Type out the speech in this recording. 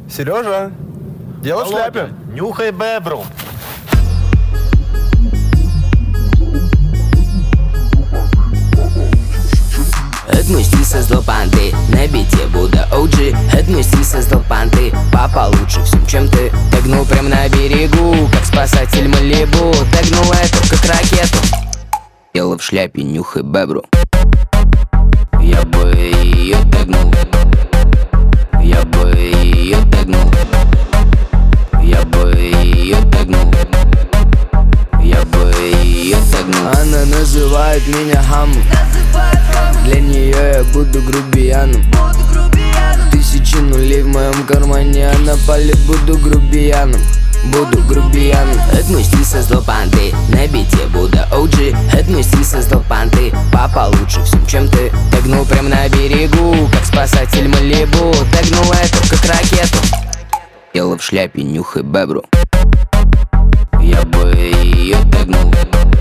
Сережа, дело в шляпе. Нюхай бебру. Это мой стиль, создал панты. На бите Будда OG. Это мой стиль, создал панты. Папа лучше всем, чем ты. Тегнул прям на берегу, как спасатель Малибу. Тегнул эту, как ракету. Дело в шляпе, нюхай бебру. Я бы ее тегнул. Я бы ее тегнул. Я бы ее тегнул. Я бы ее тегнул. Она называет меня хамом. Для нее я буду грубияном. Тысячи нулей в моем кармане, а на поле буду грубияном. Буду грубияном. Это мой стиль, создал панты. На бите Будда OG. Это мой стиль, создал панты. Папа лучше всем, чем ты. Тегнул прям на берегу, как спасатель Малибу. Тегнул эту, как ракету. Дело в шляпе, нюхай бебру. Я бы ее тегнул.